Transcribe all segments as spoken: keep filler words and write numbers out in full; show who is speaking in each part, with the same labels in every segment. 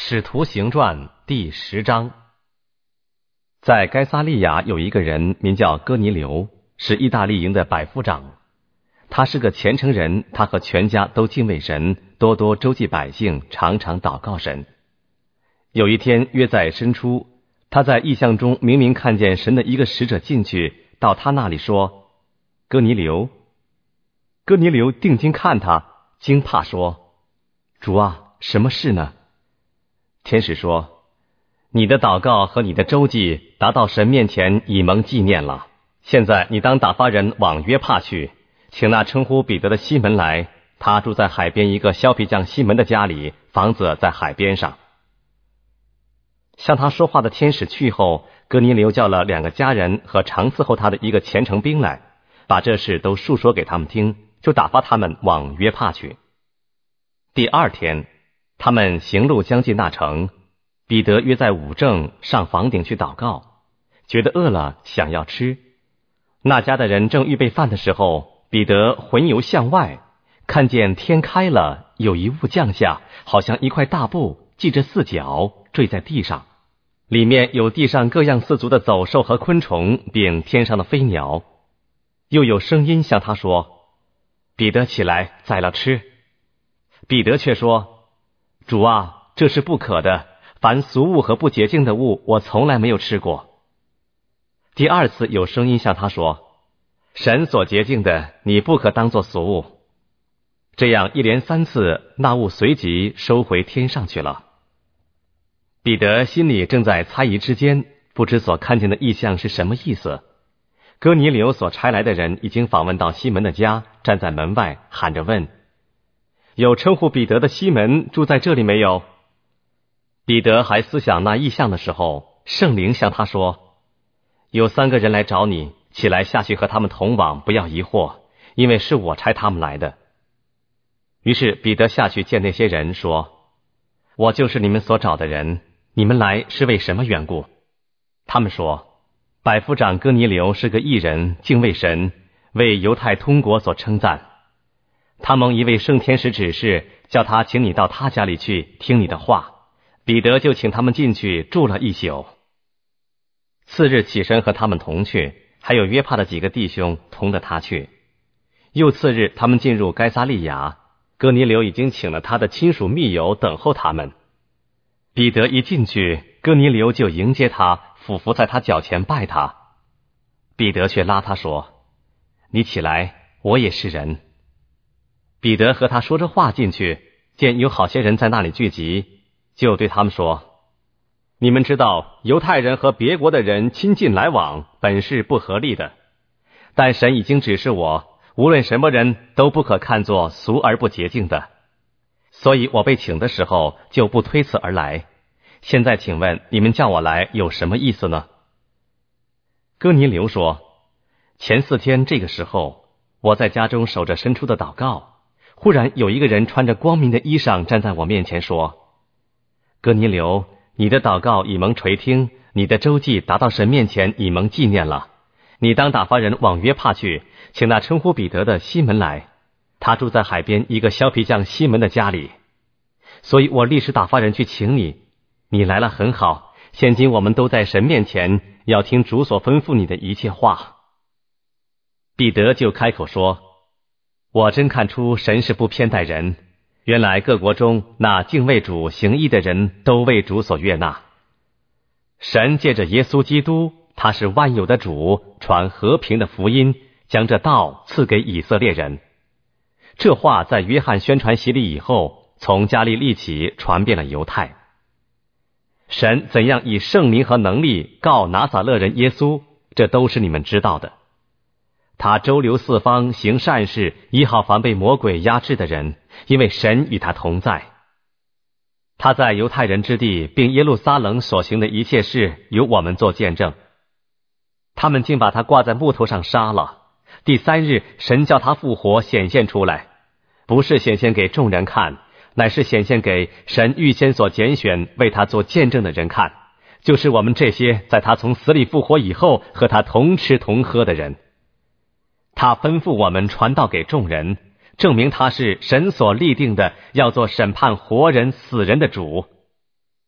Speaker 1: 使徒行传第十章。在该撒利亚有一个人名叫哥尼流，是意大利营的百夫长。他是个虔诚人，他和全家都敬畏神，多多周济百姓，常常祷告神。有一天约在申初，他在异象中明明看见神的一个使者进去，到他那里说：哥尼流。哥尼流定睛看他，惊怕说：主啊，什么事呢？天使说：你的祷告和你的周济达到神面前，以蒙纪念了。现在你当打发人往约帕去，请那称呼彼得的西门来，他住在海边一个削皮匠西门的家里，房子在海边上。向他说话的天使去后，哥尼流叫了两个家人和常伺候他的一个虔诚兵来，把这事都述说给他们听，就打发他们往约帕去。第二天，他们行路将近那城，彼得约在午正上房顶去祷告，觉得饿了，想要吃。那家的人正预备饭的时候，彼得魂游向外，看见天开了，有一物降下，好像一块大布，系着四角，坠在地上，里面有地上各样四足的走兽和昆虫，并天上的飞鸟。又有声音向他说：彼得起来，宰了吃。彼得却说：主啊，这是不可的，凡俗物和不洁净的物，我从来没有吃过。第二次有声音向他说：神所洁净的，你不可当作俗物。这样一连三次，那物随即收回天上去了。彼得心里正在猜疑之间，不知所看见的异象是什么意思。哥尼流所差来的人已经访问到西门的家，站在门外喊着问：有称呼彼得的西门住在这里没有？彼得还思想那异象的时候，圣灵向他说：有三个人来找你，起来下去和他们同往，不要疑惑，因为是我差他们来的。于是彼得下去见那些人，说：我就是你们所找的人，你们来是为什么缘故？他们说：百夫长哥尼流是个义人，敬畏神，为犹太通国所称赞。他蒙一位圣天使指示，叫他请你到他家里去听你的话。彼得就请他们进去住了一宿。次日起身和他们同去，还有约帕的几个弟兄同着他去。又次日他们进入该撒利亚，哥尼流已经请了他的亲属密友等候他们。彼得一进去，哥尼流就迎接他，俯伏在他脚前拜他。彼得却拉他说：你起来，我也是人。彼得和他说着话进去，见有好些人在那里聚集，就对他们说：你们知道犹太人和别国的人亲近来往，本是不合理的，但神已经指示我，无论什么人都不可看作俗而不洁净的，所以我被请的时候就不推辞而来。现在请问你们叫我来有什么意思呢？哥尼流说：前四天这个时候，我在家中守着申初的祷告，忽然有一个人穿着光明的衣裳站在我面前说：哥尼流，你的祷告已蒙垂听，你的周济达到神面前，已蒙纪念了。你当打发人往约帕去，请那称呼彼得的西门来，他住在海边一个削皮匠西门的家里。所以我立时打发人去请你，你来了很好，现今我们都在神面前，要听主所吩咐你的一切话。彼得就开口说：我真看出神是不偏待人，原来各国中那敬畏主行义的人都为主所悦纳。神借着耶稣基督，他是万有的主，传和平的福音，将这道赐给以色列人。这话在约翰宣传洗礼以后，从加利利起传遍了犹太。神怎样以圣灵和能力告拿撒勒人耶稣，这都是你们知道的。他周流四方，行善事，医好凡被魔鬼压制的人，因为神与他同在。他在犹太人之地并耶路撒冷所行的一切事，由我们做见证。他们竟把他挂在木头上杀了。第三日，神叫他复活，显现出来，不是显现给众人看，乃是显现给神预先所拣选为他做见证的人看，就是我们这些在他从死里复活以后和他同吃同喝的人。他吩咐我们传道给众人，证明他是神所立定的，要做审判活人死人的主。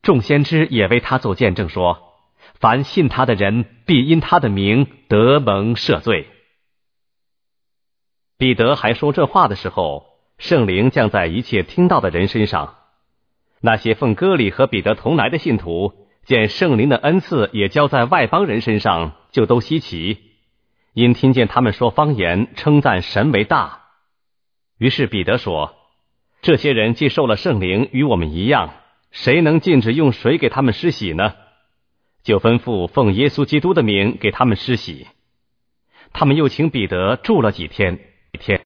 Speaker 1: 众先知也为他做见证说，凡信他的人必因他的名得蒙赦罪。彼得还说这话的时候，圣灵降在一切听到的人身上。那些奉割礼和彼得同来的信徒，见圣灵的恩赐也交在外邦人身上，就都稀奇，因听见他们说方言，称赞神为大。于是彼得说，这些人既受了圣灵，与我们一样，谁能禁止用水给他们施洗呢？就吩咐奉耶稣基督的名给他们施洗。他们又请彼得住了几天。